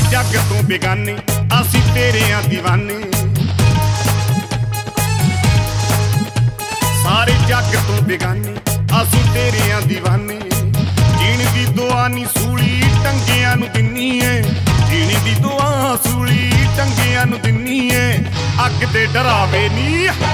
जग तो बेगाने असी तेरियां दीवाने, सारे जग तो बेगाने असी तेरियां दीवाने। जीने दी दुआ नी सूली टंगियां नू दिन्नी है, जीने दी दुआ सूली टंगियां नू दिन्नी है। अग दे डरावे नी,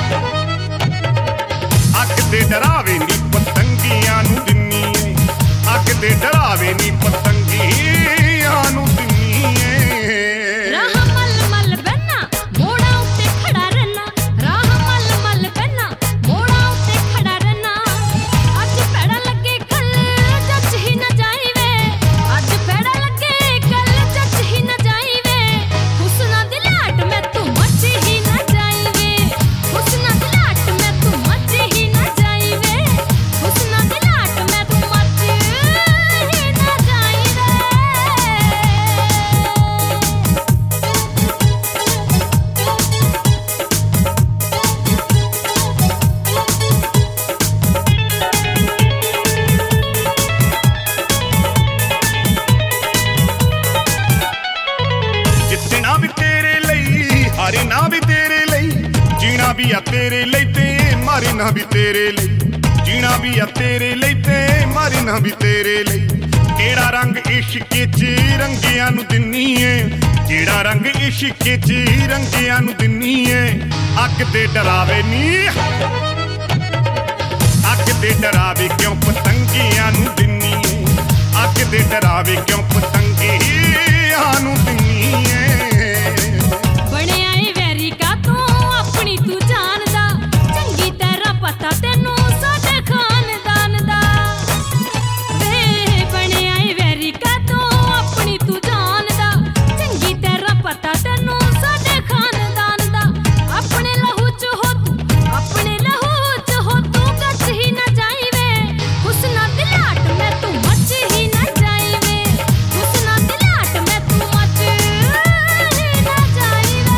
अग दे डरावे नी पतंगियां नू दिन्नी है, अग दे डरावे नी पतंगियां नू दिन्नी है। राह मल मल बन्ना मोड़ा उत्ते खड़ा रहना, राह मल मल बन्ना मोड़ा उत्ते खड़ा रहना। अज पैड़ा लगे कल जच ही न जाई वे, अज पैड़ा लगे कल जच ही न जाई वे। हुस्ना दी लाट में तू मच ही न जाई वे, हुस्ना दी लाट में तू मच ही न जाई वे, हुस्ना दी लाट में तू मच ही न जाई वे। जितना भी तेरे लई हारना भी तेरे लई, जीना भी आ तेरे लई ते मरना भी तेरे लई, जीना भी आ तेरे लई ते मरना भी तेरे लई। केड़ा रंग इश्क च रंगियां नू दिन्नी है, केड़ा रंग इश्क च रंगियां नू दिन्नी है। अग दे डरावे नी, अग दे डरावे क्यों पतंगियां नू दिन्नी है, अग दे डरावे क्यों पतंगियां नू दिन्नी है। बने आए वैरी का तू अपनी तू जानदा, चंगी तरह पता तेनू साडे खानदान दा। वे बने आए वैरी का तू अपनी तू जानदा, चंगी तरह पता तेनू साडे खानदान दा। अपने लहू च हो तू, अपने लहू च हो तू गच ही न जाई वे, हुस्ना दी लाट में तू मच ही न जाई वे, हुस्ना दी लाट में तू मच ही न जाई वे।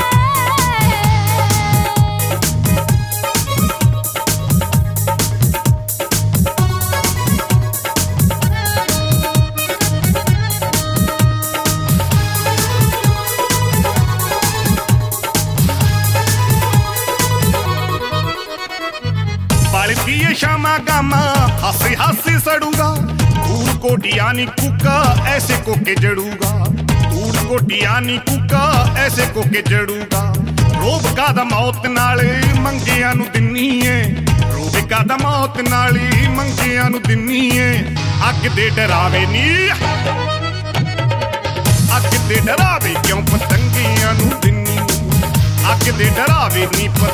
पलती है शामा गामा हंसी हंसी सड़ूगा, धूल कोटिया नी कुका ऐसे को के जड़ूगा, धूल कोटिया नी कुका ऐसे को के जड़ूगा। रोब का दा मौत नाले मंगियां नू दिन्नी है, रोब का दा मौत नाले मंगियां नू दिन्नी है। अग दे डरावे नी, अग दे डरावे क्यों पतंगियां नू दिन्नी, अग दे डरावे नी